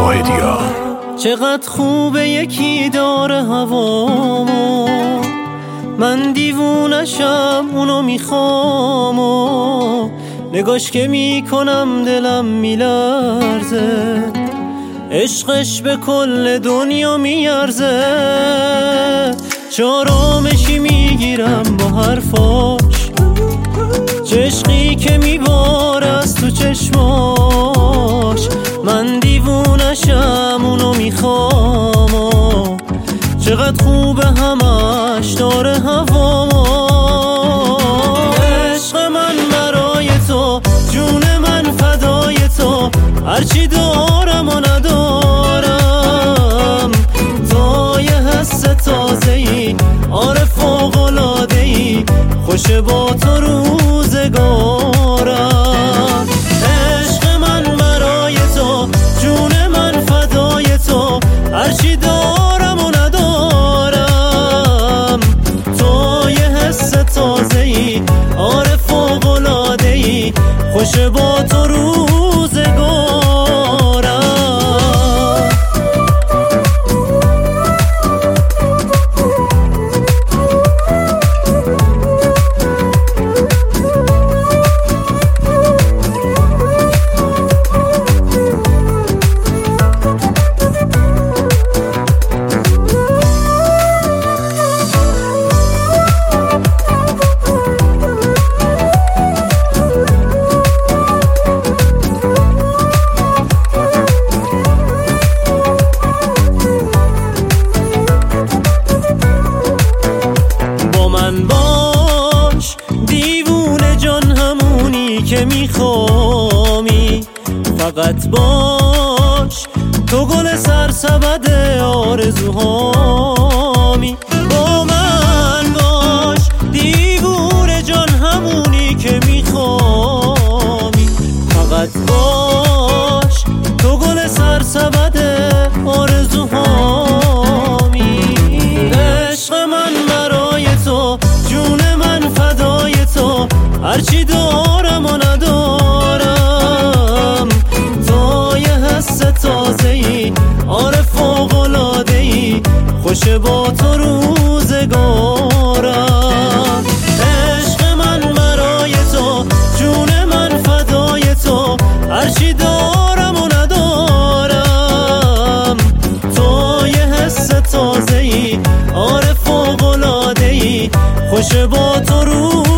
واحدی‌ها. چقدر خوبه یکی داره هوامو، من دیوونشم اونو میخوام و نگاش که میکنم دلم میلرزه، عشقش به کل دنیا میارزه، چارامشی میگیرم با حرفاش، چشقی که میباره از تو چشماش، من دیوونشم اونو میخوام و چقدر خوبه همش داره هوامو. عشق من برای تو، جون من فدای تو، هرچی دارم و ندارم، تو یه حس تازه‌ای، آره فوق‌العاده‌ای، خوشه با تو روزگارم. عشق من برای تو، جون من فدای تو، هرچی دارم و ندارم، تو یه حس تازه‌ای، آره فوق‌العاده‌ای، خوشه با تو روزگارم. باش دیوونه جان همونی که میخوامی، فقط باش تو گل سرسبد آرزوهامی. با من باش دیوونه جان همونی که میخوامی، فقط باش تو گل سرسبد آرزوهامی. عشق من برای تو، جون من فدای تو، هرچی دارم و ندارم، تو یه حس تازه‌ای، آره فوق‌العاده‌ای، خوشه با تو روزگارم. عشق من برای تو، جون من فدای تو، هرچی دارم و ندارم، تو یه حس تازه‌ای، آره فوق‌العاده‌ای، خوشه با تو